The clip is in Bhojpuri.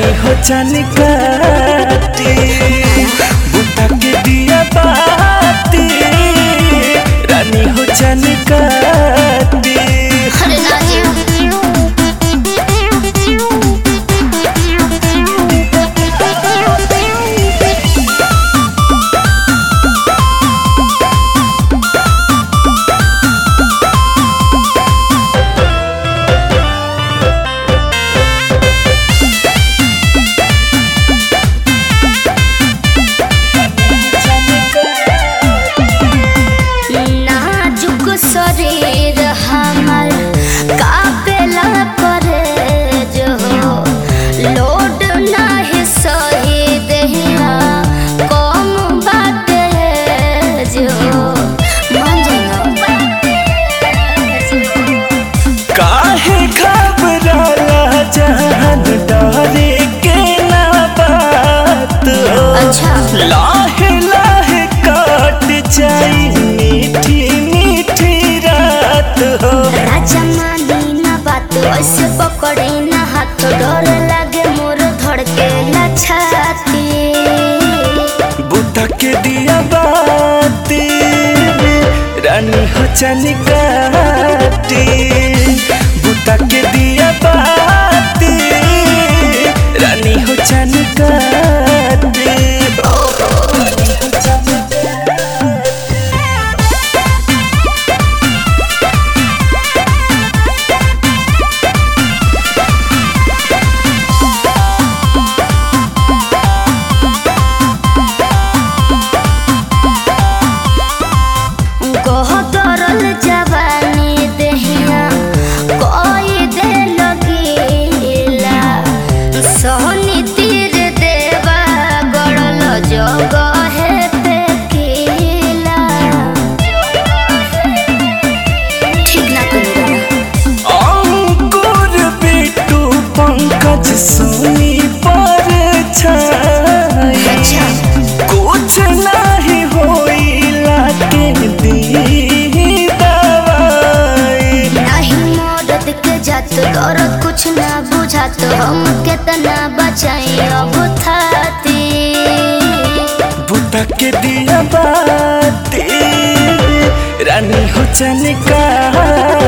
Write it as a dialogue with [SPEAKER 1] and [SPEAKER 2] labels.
[SPEAKER 1] रानी हो चनकाती बुता के दिया बाती रानी हो चनकाती।
[SPEAKER 2] अरे ना जी शरीर हमर कापेला करे जो लोड नाही सही देहिया कम बाटे जो
[SPEAKER 1] काहे घबराला जान डरे के ना बात हो।
[SPEAKER 2] अच्छा
[SPEAKER 1] लाहे लाहे काट जाई मीठी मीठी रात हो।
[SPEAKER 2] राजा मानी ना बात ऐसे पकड़े ना हाथ डर लागे मोर धड़के ना छाती
[SPEAKER 1] बुता के दिया बाती रानी हो चनकाती बुता के दिया बाती रानी हो चनकाती।
[SPEAKER 2] तरल जवानी देहिया कोई दे लगीला सोहनी तीर देवा गड़ल जगह पे कीला ठीक ना करी
[SPEAKER 1] अंकुर बिट्टू पंकज सोनी पर छाई कुछ नहीं होइला के दी दवाई।
[SPEAKER 2] नहीं मदद के जात दर्द कुछ ना बुझात हम कितना बचाई अब थाती
[SPEAKER 1] बुता के दिया बाती रानी हो चनकाती